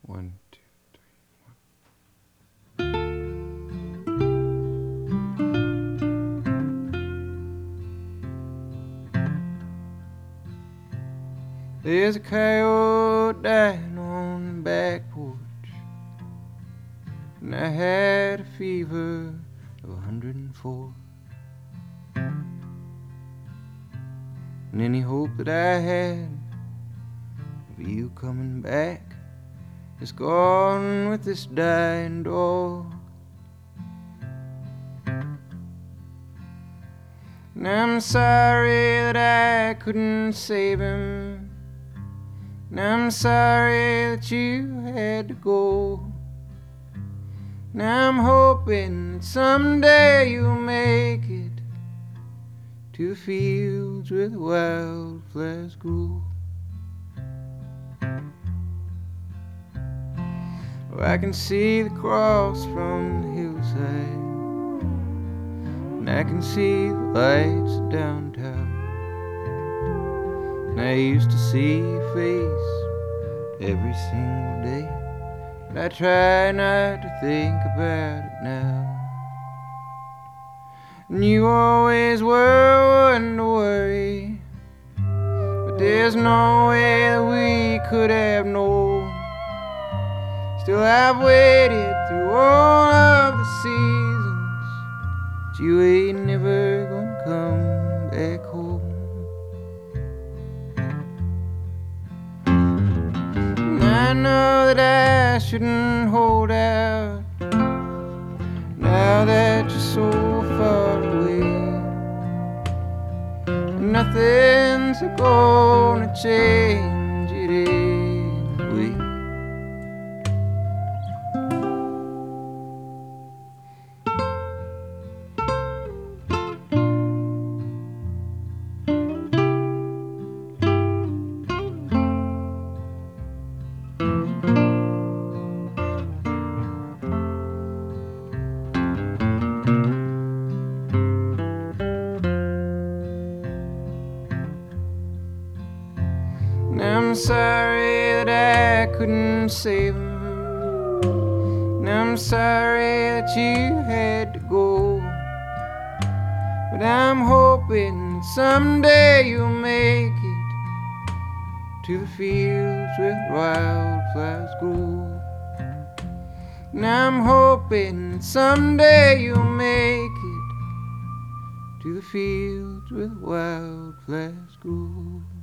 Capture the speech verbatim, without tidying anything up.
One, two, three, one. There's a coyote dying on the back porch, and I had a fever of a hundred and four. And any hope that I had of you coming back is gone with this dying dog. And I'm sorry that I couldn't save him, and I'm sorry that you had to go. And I'm hoping that someday you'll make it to the fields where the wildflowers grow. Oh, I can see the cross from the hillside, and I can see the lights of downtown, and I used to see your face every single day, but I try not to think about it now. And you always were one to worry, but there's no way that we could have known. Still I've waited through all of the seasons, but you ain't never gonna come back home. And I know that I shouldn't hold out now that you're so far away, and nothing's gonna change it anyway. And I'm sorry that I couldn't save him, and I'm sorry that you had to go, but I'm hoping someday you'll make it to the fields where wildflowers grow. And I'm hoping someday you'll make it to the fields where wildflowers grow.